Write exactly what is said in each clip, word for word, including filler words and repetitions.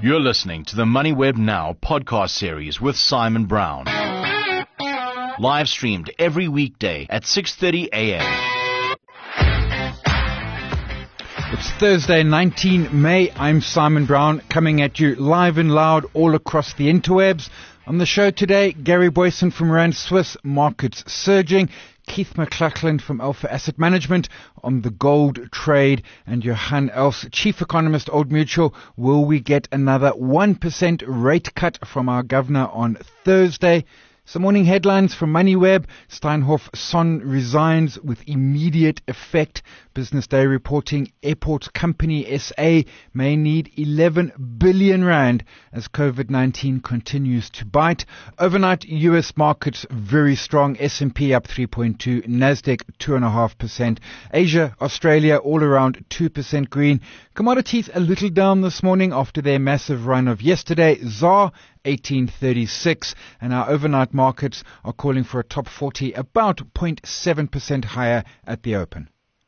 You're listening to the MoneyWeb Now podcast series with Simon Brown. Live streamed every weekday at six thirty a.m. It's Thursday, the nineteenth of May. I'm Simon Brown, coming at you live and loud all across the interwebs. On the show today, Gary Boyson from Rand Swiss, markets surging. Keith McLachlan from Alpha Asset Management on the gold trade, and Johan Els, Chief Economist, Old Mutual. Will we get another one percent rate cut from our governor on Thursday? Some morning headlines from MoneyWeb. Steinhoff Son resigns with immediate effect. Business Day reporting Airports Company S A may need eleven billion rand as COVID nineteen continues to bite. Overnight U S markets very strong. S and P up three point two, Nasdaq two point five percent. Asia, Australia all around two percent green. Commodities a little down this morning after their massive run of yesterday. Z A R eighteen thirty-six, and our overnight markets are calling for a top forty about zero point seven percent higher at the open.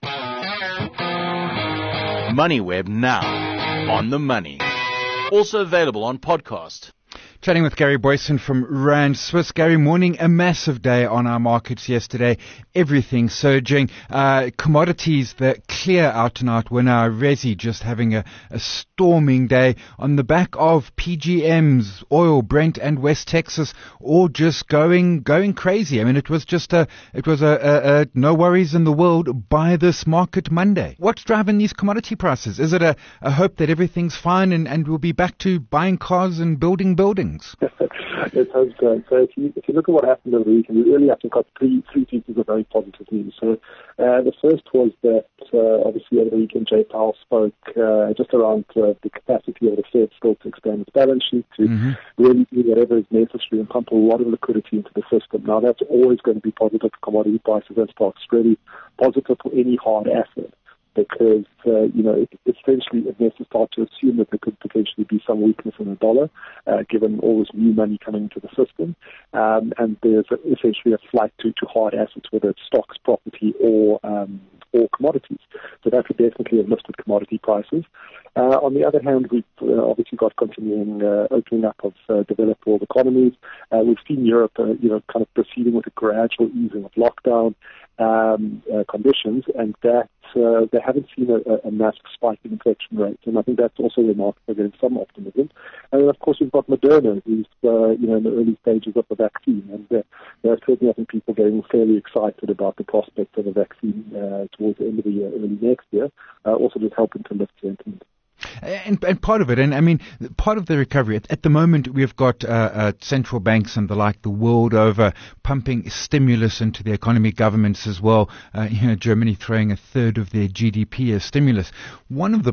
MoneyWeb Now, on the money. Also available on podcast. Chatting with Gary Boyson from Rand Swiss. Gary, morning, a massive day on our markets yesterday. Everything surging. Uh, commodities, the clear out and out winner. Resi just having a, a storming day on the back of P G Ms, oil, Brent and West Texas, all just going going crazy. I mean, it was just a, it was a, a, a no worries in the world buy this market Monday. What's driving these commodity prices? Is it a, a hope that everything's fine and, and we'll be back to buying cars and building buildings? It has so. So if you if you look at what happened over the weekend, we really, I think, got three three pieces of very positive news. So uh, the first was that uh, obviously over the weekend, Jay Powell spoke uh, just around uh, the capacity of the Fed still to expand its balance sheet to mm-hmm. really do whatever is necessary and pump a lot of liquidity into the system. Now that's always going to be positive for commodity prices and stocks. Really positive for any hard asset. Because, uh, you know, it, essentially it has to start to assume that there could potentially be some weakness in the dollar, uh, given all this new money coming into the system. Um, and there's a, essentially a flight to, to hard assets, whether it's stocks, property, or um, or commodities. So that would definitely have lifted commodity prices. Uh, on the other hand, we've uh, obviously got continuing uh, opening up of uh, developed world economies. Uh, we've seen Europe, uh, you know, kind of proceeding with a gradual easing of lockdown um, uh, conditions, and that uh, they haven't seen a, a massive spike in infection rates, and I think that's also remarkable. There's some optimism, and then of course we've got Moderna, who's uh, you know in the early stages of the vaccine, and uh, there's certainly I think people getting fairly excited about the prospect of a vaccine uh, towards the end of the year, early next year, uh, also just helping to lift sentiment. And, and part of it, and I mean, part of the recovery, at, at the moment we've got uh, uh, central banks and the like the world over pumping stimulus into the economy, governments as well, uh, you know, Germany throwing a third of their G D P as stimulus. One of the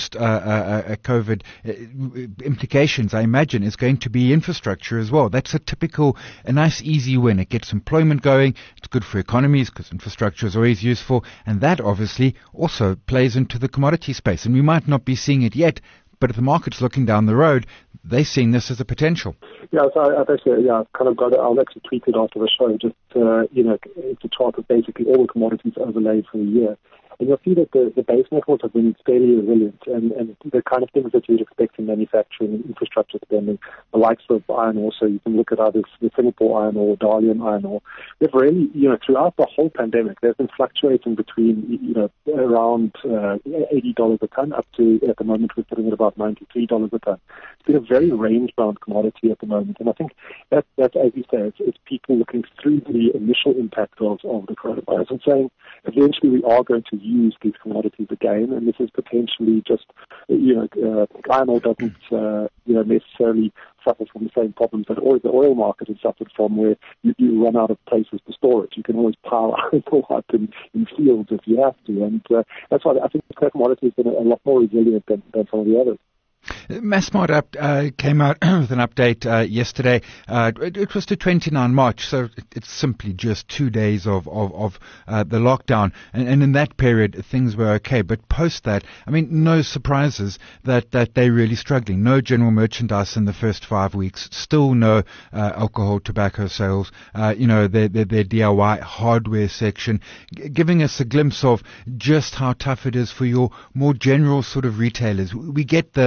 post-COVID uh, uh, uh, implications, I imagine, is going to be infrastructure as well. That's a typical, a nice easy win. It gets employment going, it's good for economies because infrastructure is always useful, and that obviously also plays into the commodity space. And we might not be seeing it yet, but if the market's looking down the road, they're seeing this as a potential. Yeah, so I, I've actually, yeah, I've kind of got it. I'll actually tweet it after the show. Just, uh, you know, it's a chart of basically all the commodities overlaid for the year. And you'll see that the, the base metals have been fairly resilient, and, and the kind of things that you'd expect in manufacturing and infrastructure spending, the likes of iron ore, so you can look at others, the Singapore iron ore, Dalian iron ore. They've really, you know, throughout the whole pandemic, they've been fluctuating between, you know, around uh, eighty dollars a ton up to, at the moment, we're sitting at about ninety-three dollars a ton. It's been a very range-bound commodity at the moment, and I think that, that as you say, it's, it's people looking through the initial impact of, of the coronavirus and saying, eventually we are going to use these commodities again, and this is potentially just, you know, uh, iron ore doesn't, uh, you know, necessarily suffer from the same problems that oil, the oil market has suffered from, where you, you run out of places to store it. You can always pile it up in, in fields if you have to, and uh, that's why I think the commodity has been a, a lot more resilient than, than some of the others. Massmart up, uh, came out with an update uh, yesterday. Uh, it, it was to twenty-ninth of March, so it, it's simply just two days of of, of uh, the lockdown. And, and in that period, things were okay. But post that, I mean, no surprises that, that they're really struggling. No general merchandise in the first five weeks. Still no uh, alcohol, tobacco sales. Uh, you know, their, their, their D I Y hardware section, g- giving us a glimpse of just how tough it is for your more general sort of retailers. We get the the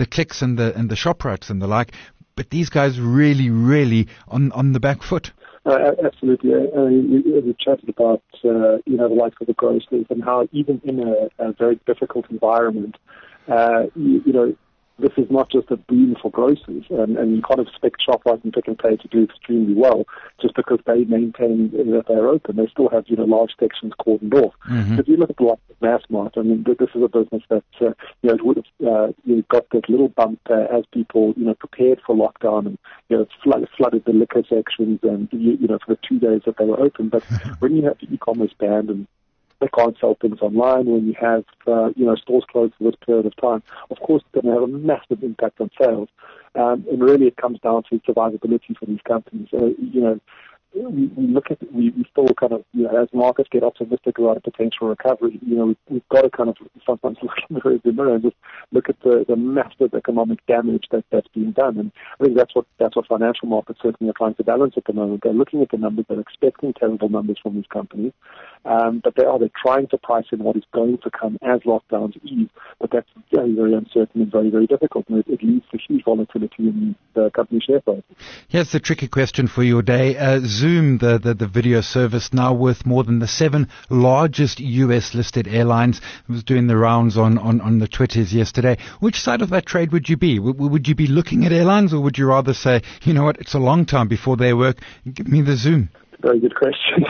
clicks and the and the ShopRites and the like. But these guys really, really on on the back foot. Uh, absolutely. Uh, we, we chatted about, uh, you know, the likes of the grocers and how even in a, a very difficult environment, uh, you, you know, this is not just a boom for grocers, and, and you can't expect ShopRite and Pick n Pay to do extremely well just because they maintain that they're open. They still have, you know, large sections cordoned off. Mm-hmm. If you look at the like Massmart, I mean, this is a business that, uh, you know, it would have uh, you know, got that little bump uh, as people, you know, prepared for lockdown and, you know, flood, flooded the liquor sections and, you, you know, for the two days that they were open. But when you have the e-commerce banned and they can't sell things online, when you have, uh, you know, stores closed for this period of time, of course it's going to have a massive impact on sales. Um, and really it comes down to survivability for these companies. Uh, you know, we, we look at, we, we still kind of, you know, as markets get optimistic about a potential recovery, you know, we've, we've got to kind of sometimes look in the rearview mirror and just look at the, the massive economic damage that, that's being done. And I think that's what, that's what financial markets certainly are trying to balance at the moment. They're looking at the numbers, they're expecting terrible numbers from these companies, um, but they are, they're trying to price in what is going to come as lockdowns ease, but that's very, very uncertain and very, very difficult, and it, it leads to huge volatility in the company share prices. Here's the tricky question for your day. Uh, Zoom, the, the, the video service, now worth more than the seven largest U S-listed airlines. It was doing the rounds on, on, on the Twitters yesterday. Which side of that trade would you be? W- would you be looking at airlines, or would you rather say, you know what, it's a long time before they work, give me the Zoom? Very good question.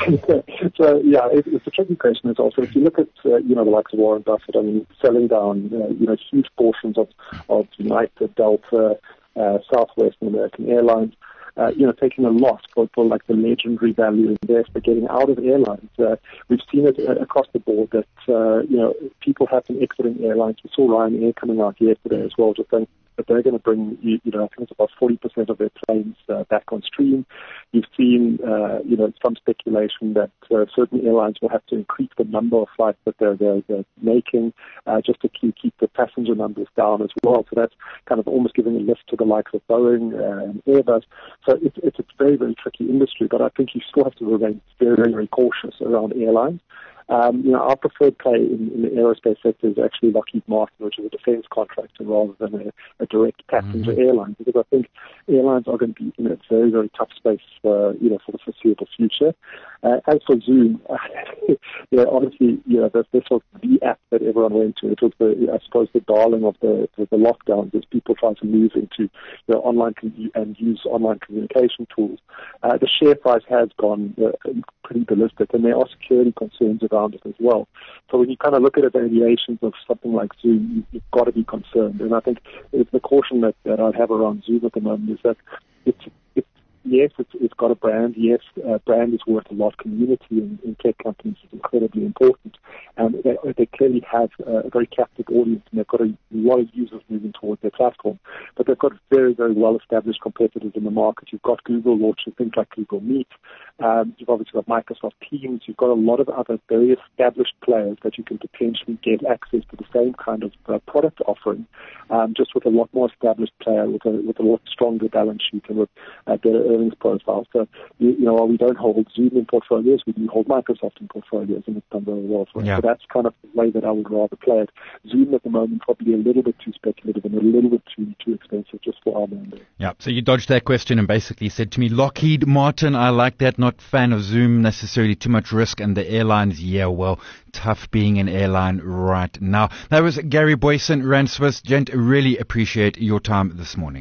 So, yeah, it, it's a tricky question. It's also, if you look at, uh, you know, the likes of Warren Buffett, I mean, selling down, uh, you know, huge portions of, of United, Delta, uh, Southwest and American Airlines, Uh, you know, taking a loss for, for like the legendary value investor getting out of airlines. Uh, we've seen it uh, across the board that, uh, you know, people have been exiting airlines. We saw Ryanair coming out yesterday as well, just saying that they're going to bring, you, you know, I think it's about forty percent of their planes uh, back on stream. You've seen, uh, you know, some speculation that uh, certain airlines will have to increase the number of flights that they're, they're, they're making uh, just to keep, keep the passenger numbers down as well. So that's kind of almost giving a lift to the likes of Boeing uh, and Airbus. So it's, it's a very, very tricky industry, but I think you still have to remain very, very, very cautious around airlines. Um, you know, our preferred play in, in the aerospace sector is actually Lockheed Martin, which is a defense contractor rather than a, a direct passenger mm-hmm. airline, because I think airlines are going to be in a very, very tough space, uh, you know, for the foreseeable future. Uh, as for Zoom, uh, you know, honestly, you know, this, this was the app that everyone went to. It was the, I suppose, the darling of the, the, the lockdowns as people trying to move into, you know, online com- and use online communication tools. Uh, the share price has gone uh, pretty ballistic, and there are security concerns around it as well. So when you kind of look at the valuations of something like Zoom, you, you've got to be concerned. And I think it's the caution that, that I have around Zoom at the moment is that it's, it's yes, it's, it's got a brand. Yes, uh, brand is worth a lot. Community in, in tech companies is incredibly important. And they, they clearly have uh, a very captive audience, and they've got a lot of users moving towards their platform. But they've got very, very well-established competitors in the market. You've got Google launching things like Google Meet. Um, you've obviously got Microsoft Teams. You've got a lot of other very established players that you can potentially get access to the same kind of uh, product offering, um, just with a lot more established player with a with a lot stronger balance sheet and with uh, better earnings profile. So, you, you know, while we don't hold Zoom in portfolios, we do hold Microsoft in portfolios, and it's done very well for us. Yeah. So that's kind of the way that I would rather play it. Zoom at the moment probably a little bit too speculative and a little bit too too expensive just for our mandate. Yeah. So you dodged that question and basically said to me, Lockheed Martin, I like that. Not fan of Zoom necessarily, too much risk, and the airlines, yeah, well, tough being an airline right now. That was Gary Boyson, Rand Swiss. Gent, really appreciate your time this morning.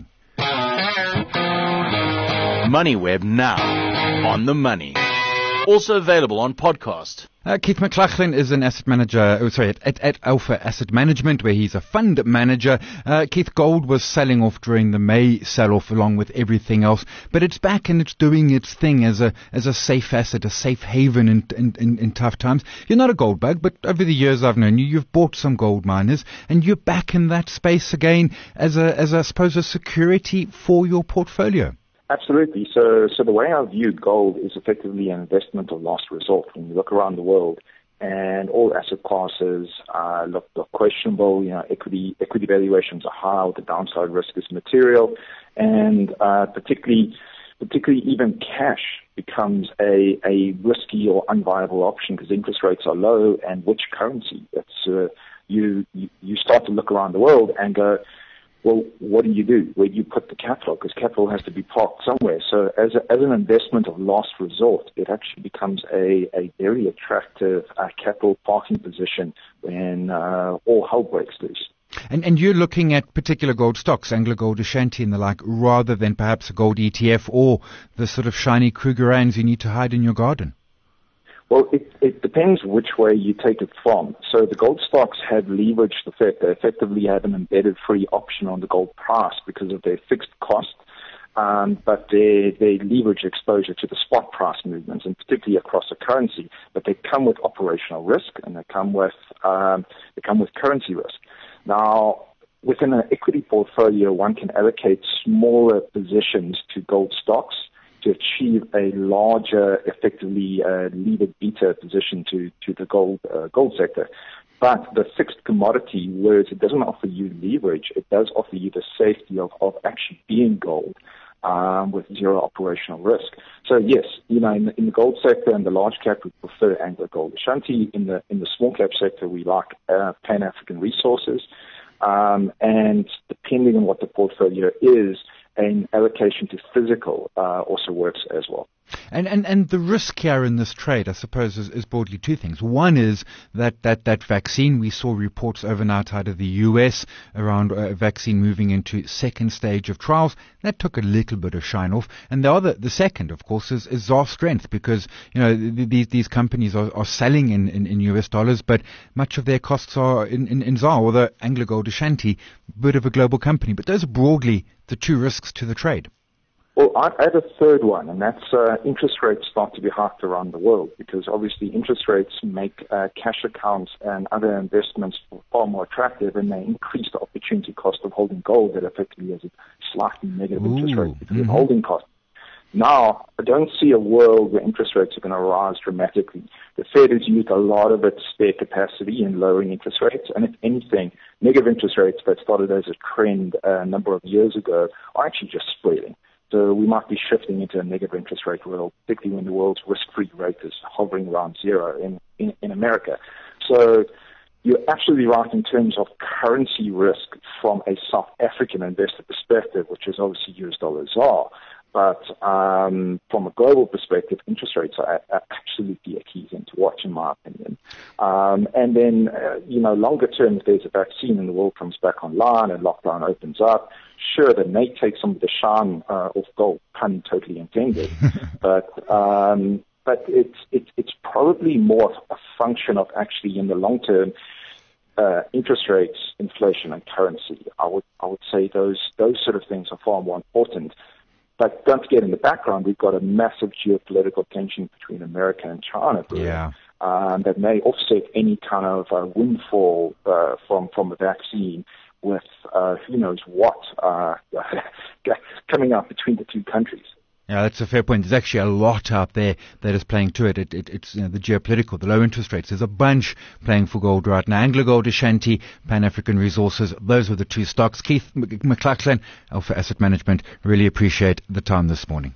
MoneyWeb now on the money. Also available on podcast. Uh, Keith McLaughlin is an asset manager, oh, sorry, at, at Alpha Asset Management, where he's a fund manager. Uh, Keith, gold was selling off during the May sell-off along with everything else, but it's back and it's doing its thing as a as a safe asset, a safe haven in, in, in, in tough times. You're not a gold bug, but over the years I've known you, you've bought some gold miners, and you're back in that space again as a, as a, I suppose, a security for your portfolio. Absolutely. So so the way I view gold is effectively an investment of last resort. When you look around the world, and all asset classes uh, look, look questionable, you know, equity equity valuations are high, the downside risk is material, and uh, particularly particularly even cash becomes a, a risky or unviable option because interest rates are low, and which currency? It's, uh, you, you you start to look around the world and go, well, what do you do? Where do you put the capital? Because capital has to be parked somewhere. So as, a, as an investment of last resort, it actually becomes a, a very attractive uh, capital parking position when uh, all hell breaks loose. And, and you're looking at particular gold stocks, AngloGold Ashanti and the like, rather than perhaps a gold E T F or the sort of shiny Krugerrands you need to hide in your garden? Well, it, it depends which way you take it from. So the gold stocks have leveraged the fact they effectively have an embedded free option on the gold price because of their fixed cost, um, but they, they leverage exposure to the spot price movements, and particularly across a currency. But they come with operational risk, and they come with um, they come with currency risk. Now, within an equity portfolio, one can allocate smaller positions to gold stocks to achieve a larger, effectively uh, levered beta position to, to the gold uh, gold sector. But the fixed commodity, whereas it doesn't offer you leverage, it does offer you the safety of, of actually being gold um, with zero operational risk. So yes, you know, in the, in the gold sector and the large cap, we prefer AngloGold Ashanti. In the in the small cap sector, we like uh, Pan African Resources. Um, and depending on what the portfolio is, an allocation to physical uh, also works as well. And, and and the risk here in this trade, I suppose, is, is broadly two things. One is that, that, that vaccine. We saw reports overnight out of the U S around a vaccine moving into second stage of trials. That took a little bit of shine off. And the other, the second, of course, is, is Z A R strength, because, you know, these these companies are, are selling in, in, in U S dollars, but much of their costs are in, in, in Z A R, although AngloGold Ashanti, bit of a global company. But those are broadly the two risks to the trade. Well, I add a third one, and that's uh, interest rates start to be hiked around the world, because obviously interest rates make uh, cash accounts and other investments far more attractive, and they increase the opportunity cost of holding gold that effectively has a slightly negative Ooh, interest rate because mm-hmm. of holding costs. Now, I don't see a world where interest rates are going to rise dramatically. The Fed has used a lot of its spare capacity in lowering interest rates, and if anything, negative interest rates that started as a trend a number of years ago are actually just spreading. So we might be shifting into a negative interest rate world, particularly when the world's risk-free rate is hovering around zero in, in, in America. So you're absolutely right in terms of currency risk from a South African investor perspective, which is obviously U S dollars are. But um, from a global perspective, interest rates are, are absolutely a key thing to watch, in my opinion. Um, and then, uh, you know, longer term, if there's a vaccine and the world comes back online and lockdown opens up, sure, that may take some of the shine uh, off gold, pun totally intended. but um, but it's, it's it's probably more a function of actually in the long term, uh, interest rates, inflation, and currency. I would I would say those those sort of things are far more important. But don't forget, in the background, we've got a massive geopolitical tension between America and China yeah. um, that may offset any kind of uh, windfall uh, from, from a vaccine with uh, who knows what uh, coming up between the two countries. Yeah, that's a fair point. There's actually a lot out there that is playing to it. it, it it's you know, the geopolitical, the low interest rates. There's a bunch playing for gold right now. AngloGold Ashanti, Pan African Resources. Those were the two stocks. Keith McLachlan, Alpha Asset Management. Really appreciate the time this morning.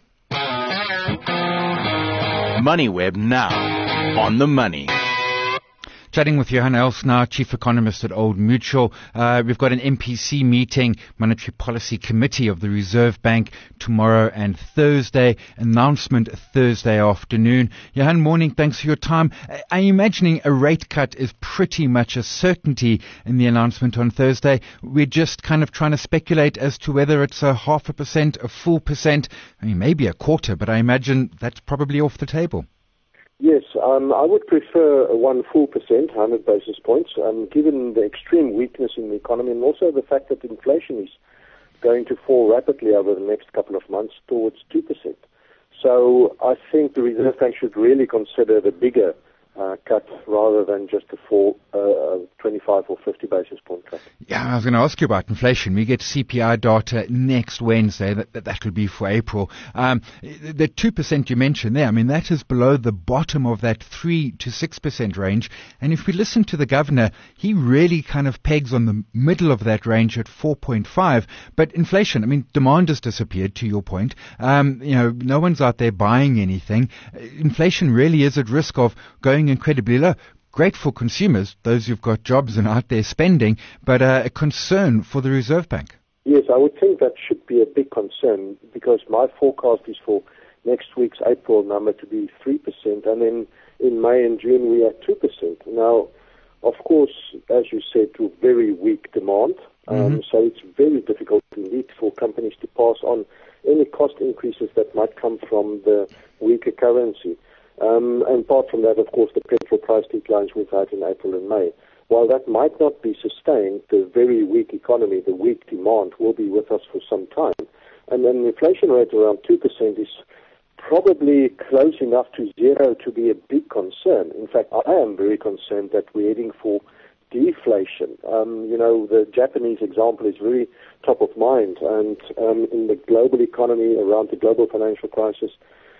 MoneyWeb now on the money. Chatting with Johan Elsner, Chief Economist at Old Mutual. Uh, we've got an M P C meeting, Monetary Policy Committee of the Reserve Bank, tomorrow and Thursday. Announcement Thursday afternoon. Johan, morning. Thanks for your time. I'm imagining a rate cut is pretty much a certainty in the announcement on Thursday. We're just kind of trying to speculate as to whether it's a half a percent, a full percent. I mean, maybe a quarter, but I imagine that's probably off the table. Yes, um, I would prefer a one full percent, one hundred basis points, um, given the extreme weakness in the economy and also the fact that inflation is going to fall rapidly over the next couple of months towards two percent. So I think the Reserve Bank should really consider the bigger uh, cut rather than just a full uh, twenty-five or fifty basis point cut. Yeah, I was going to ask you about inflation. We get C P I data next Wednesday. That that, that will be for April. Um, the two percent you mentioned there, I mean, that is below the bottom of that three to six percent range. And if we listen to the governor, he really kind of pegs on the middle of that range at four point five. But inflation, I mean, demand has disappeared, to your point. Um, you know, no one's out there buying anything. Inflation really is at risk of going incredibly low. Great for consumers, those who've got jobs and out there spending, but uh, a concern for the Reserve Bank. Yes, I would think that should be a big concern because my forecast is for next week's April number to be three percent, and then in May and June we are two percent. Now, of course, as you said, to very weak demand, um, mm-hmm. so it's very difficult indeed for companies to pass on any cost increases that might come from the weaker currency. Um, and apart from that, of course, the petrol price declines we've had in April and May. While that might not be sustained, the very weak economy, the weak demand will be with us for some time. And an inflation rate around two percent is probably close enough to zero to be a big concern. In fact, I am very concerned that we're heading for deflation. Um, you know, the Japanese example is very top of mind. And um, in the global economy, around the global financial crisis,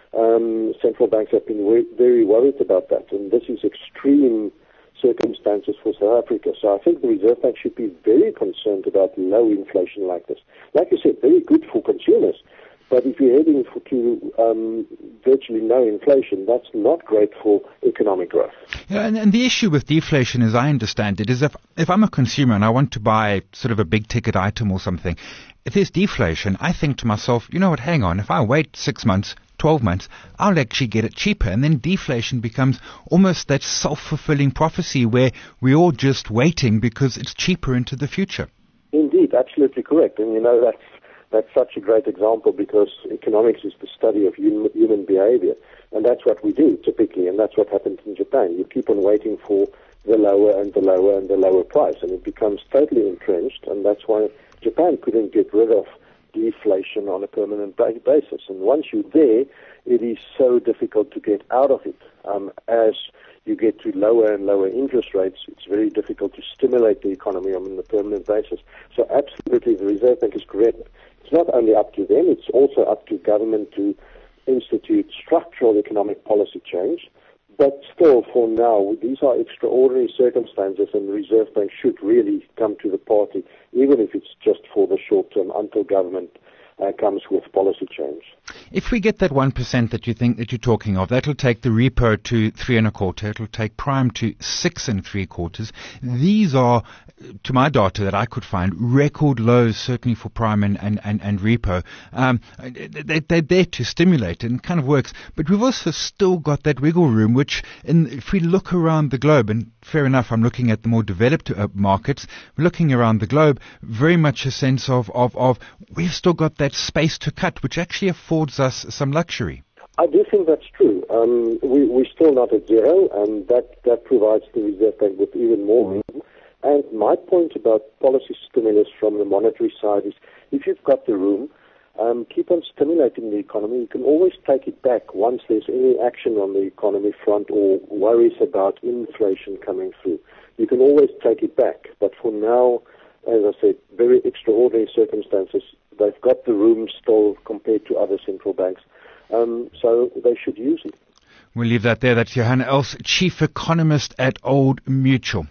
um, central banks have been very, very worried about that. And this is extreme circumstances for South Africa. So I think the Reserve Bank should be very concerned about low inflation like this. Like you said, very good for consumers. But if you're heading for, to um, virtually no inflation, that's not great for economic growth. Yeah, and, and the issue with deflation, as I understand it, is if, if I'm a consumer and I want to buy sort of a big ticket item or something, if there's deflation, I think to myself, you know what, hang on, if I wait six months, twelve months, I'll actually get it cheaper. And then deflation becomes almost that self-fulfilling prophecy where we're all just waiting because it's cheaper into the future. Indeed, absolutely correct. And you know, that's, that's such a great example because economics is the study of human, human behavior. And that's what we do typically, and that's what happens in Japan. You keep on waiting for the lower and the lower and the lower price, and it becomes totally entrenched, and that's why Japan couldn't get rid of deflation on a permanent basis. And once you're there, it is so difficult to get out of it. Um, as you get to lower and lower interest rates, it's very difficult to stimulate the economy on a permanent basis. So absolutely, the Reserve Bank is correct. It's not only up to them, it's also up to government to institute structural economic policy change. But still, for now, these are extraordinary circumstances, and the Reserve Bank should really come to the party, even if it's just for the short term, until government uh, comes with policy change. If we get that one percent that you think that you're talking of, that'll take the repo to three and a quarter. It'll take prime to six and three quarters. These are, to my data that I could find, record lows, certainly for prime and, and, and, and repo. Um, they, they're there to stimulate, and it kind of works. But we've also still got that wiggle room, which in, if we look around the globe, and fair enough, I'm looking at the more developed uh, markets, we're looking around the globe, very much a sense of, of, of we've still got that space to cut, which actually affords us some luxury. I do think that's true. Um, we, we're still not at zero, and that, that provides the Reserve Bank with even more room. And my point about policy stimulus from the monetary side is if you've got the room, um, keep on stimulating the economy. You can always take it back once there's any action on the economy front or worries about inflation coming through. You can always take it back. But for now, as I said, very extraordinary circumstances. They've got the room still compared to other central banks. Um, so they should use it. We'll leave that there. That's Johanna Els, Chief Economist at Old Mutual.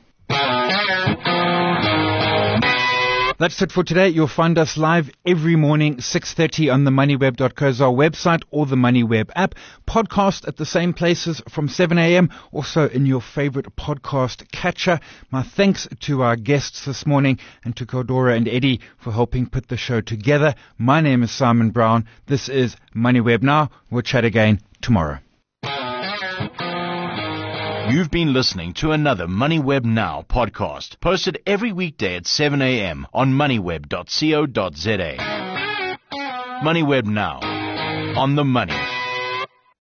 That's it for today. You'll find us live every morning, six thirty on the moneyweb dot co za website or the MoneyWeb app. Podcast at the same places from seven a.m. Also in your favorite podcast catcher. My thanks to our guests this morning and to Cordora and Eddie for helping put the show together. My name is Simon Brown. This is MoneyWeb Now. We'll chat again tomorrow. You've been listening to another MoneyWeb Now podcast, posted every weekday at seven a.m. on moneyweb dot co dot za. MoneyWeb Now, on the money.